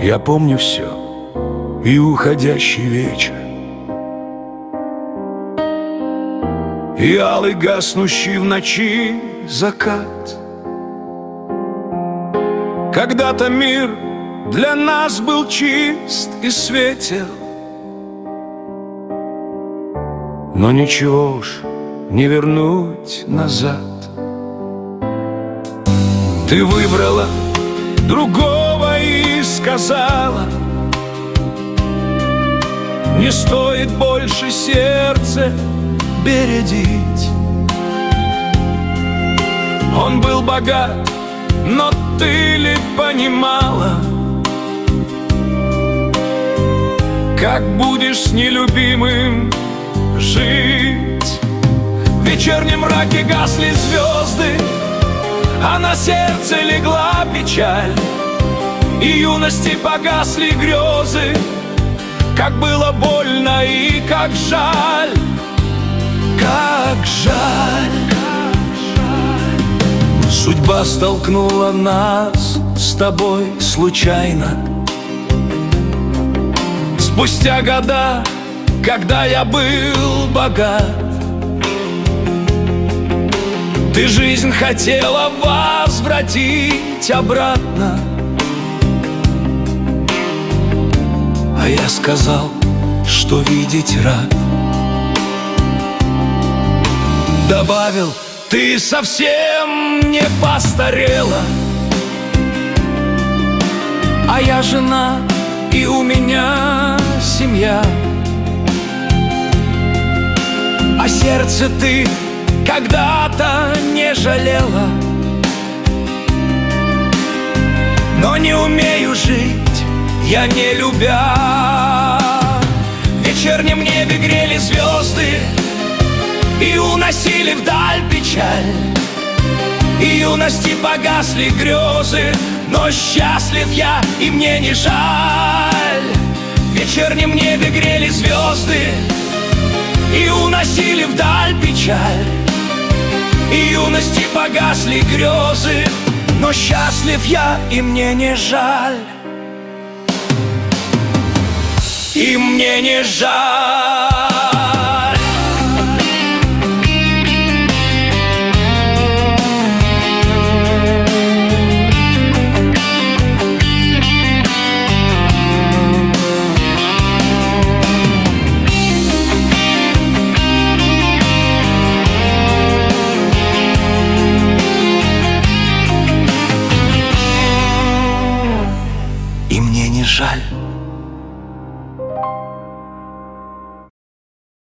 Я помню все, и уходящий вечер, и алый гаснущий в ночи закат. Когда-то мир для нас был чист и светел, но ничего уж не вернуть назад. Ты выбрала другого и сказала: не стоит больше сердце бередить. Он был богат, но ты ли понимала, как будешь с нелюбимым жить? В вечернем мраке гасли звезды, а на сердце легла печаль, и юности погасли грезы. Как было больно и как жаль, как жаль. Судьба столкнула нас с тобой случайно. Спустя года, когда я был богат, ты жизнь хотела возвратить обратно, а я сказал, что видеть рад. Добавил: ты совсем не постарела, а я жена, и у меня семья. А сердце ты когда-то не жалела, но не умею жить я, не любя. В вечернем небе грели звезды и уносили вдаль печаль, и юности погасли грезы, но счастлив я, и мне не жаль. В вечернем небе грели звезды и уносили вдаль печаль, и юности погасли грезы, но счастлив я, и мне не жаль. И мне не жаль. И мне не жаль.